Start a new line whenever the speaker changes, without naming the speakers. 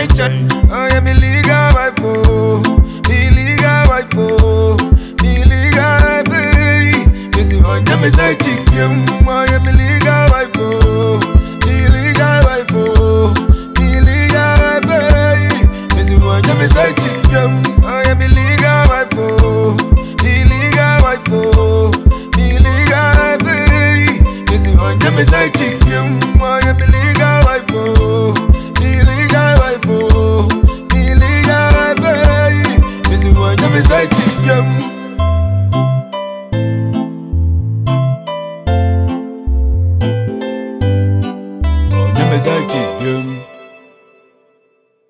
I am illegal wife, oh, illegal wife, oh, illegal baby. This is one of my side chick, I am illegal wife, oh, illegal wife, oh, illegal baby. This is one of my side chick, I am illegal wife, oh, illegal wife, oh, illegal baby. This is one of my side chick, I am illegal wife, oh, illegal wife, oh, illegal baby. This is one of my side chick,